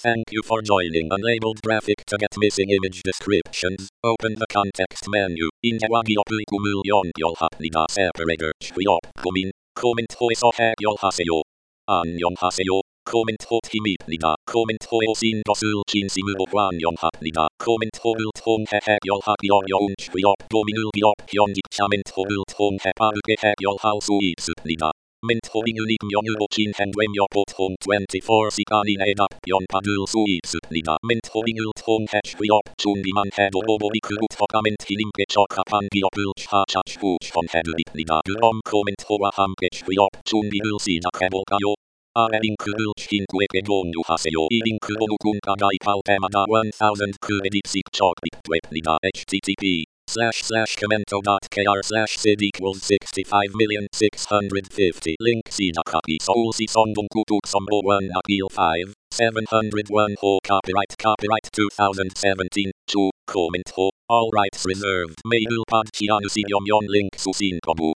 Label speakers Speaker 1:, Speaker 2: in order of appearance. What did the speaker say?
Speaker 1: Thank you for joining Unlabeled Graphic to get missing image descriptions. Open the context menu. 인대화기 업을 연결합니다. Separator 취업 고민 코멘트 소개하세요. 안녕하세요. 코멘트 팀입니다. 코멘트에 오신 것을 진심으로 환영합니다. 코멘트를 통해 해결하기 어려운 취업 고민을 기업 현직자 멘토를 통해 빠르게 해결할 수 있습니다. 멘토링은 익명으로 진행되며 보통 24시간 이내 답변받을 수 있습니다. 멘토링을 통해 취업 준비만 해도 리크루터가 멘티님께 적합한 기업을 찾아 추천해드립니다. 그럼 코멘토와 함께 취업 준비를 시작해볼까요? 아래 링크를 친구에게 공유하세요. 이 링크로 누군가 가입할 때마다 1000 크레딧이 적립됩니다. http://commento.kr/sid=65,650 링크 시작하기 서울시 성동구 뚝섬5 1 701호 copyright 2017 주 코멘토 All rights reserved 메일을 받지 않으시려면 링크 수신 거부